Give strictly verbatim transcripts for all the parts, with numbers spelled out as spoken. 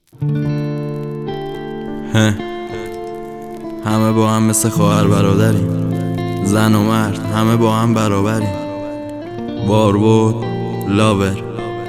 همه با هم مثل خواهر برادریم، زن و مرد همه با هم برابریم. باربود لاور.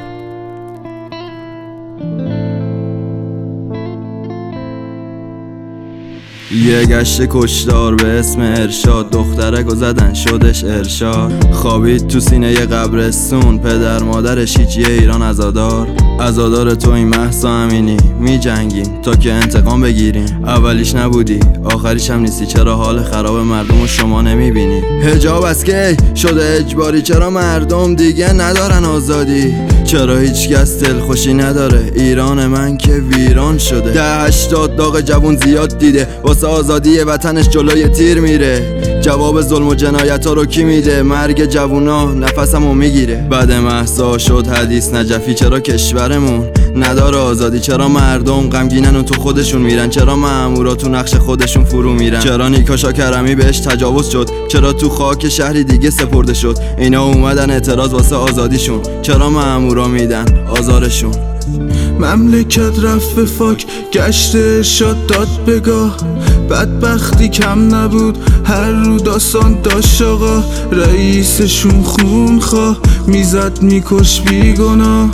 یه گشت کشتار به اسم ارشاد، دخترکو زدن شدش ارشاد. خوابید تو سینه ی قبرستون، پدر مادرش هیچ یه ایران عزادار. عزادار تو این مهسا امینی، می جنگیم تا که انتقام بگیریم. اولیش نبودی آخریش هم نیستی، چرا حال خراب مردم رو شما نمی بینی؟ حجاب از کی شده اجباری؟ چرا مردم دیگه ندارن آزادی؟ چرا هیچ کس دلخوشی نداره؟ ایران من که ویران شده. ده هشتاد داغ جوون زیاد دیده، واسه آزادی وطنش جلوی تیر میره. جواب ظلم و جنایت ها رو کی میده؟ مرگ جوونا نفسمو میگیره. بعد مهسا شد حدیث نجفی، چرا کشورمون نداره آزادی؟ چرا مردم غمگینن و تو خودشون میرن؟ چرا مامورا تو نقش خودشون فرو میرن؟ چرا نیکاشا کرمی بهش تجاوز شد؟ چرا تو خاک شهری دیگه سپرده شد؟ اینا اومدن اعتراض واسه آزادیشون، چرا مامورا میدن آزارشون؟ مملکت رفت به فاک، گشت ارشاد داد بگاه. بدبختی کم نبود، هر رو داستان داشت آقا. رئیسشون خون خواه، میزد میکش بیگناه،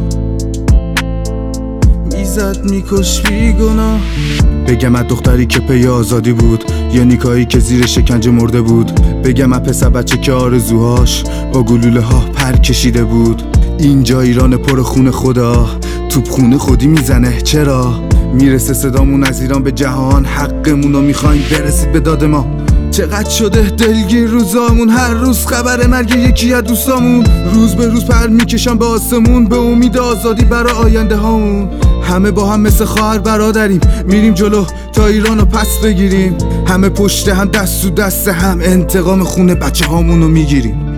میزد میکش بیگناه. بگم از دختری که پی آزادی بود، یا نیکایی که زیر شکنجه مرده بود. بگم از پسر بچه که آرزوهاش با گلوله ها پر کشیده بود. اینجا ایران پر خون خدا، توپ خونه خودی میزنه. چرا میرسه صدامون از ایران به جهان؟ حقمونو میخوایم برسید به داد ما. چقدر شده دلگیر روزامون، هر روز خبر مرگ یکی از دوستامون. روز به روز پر میکشن به آسمون، به امید آزادی برای آینده هامون. همه با هم مثل خواهر برادریم، میریم جلو تا ایرانو پس بگیریم. همه پشت هم دست تو دست هم، انتقام خونه بچه هامونو میگیریم.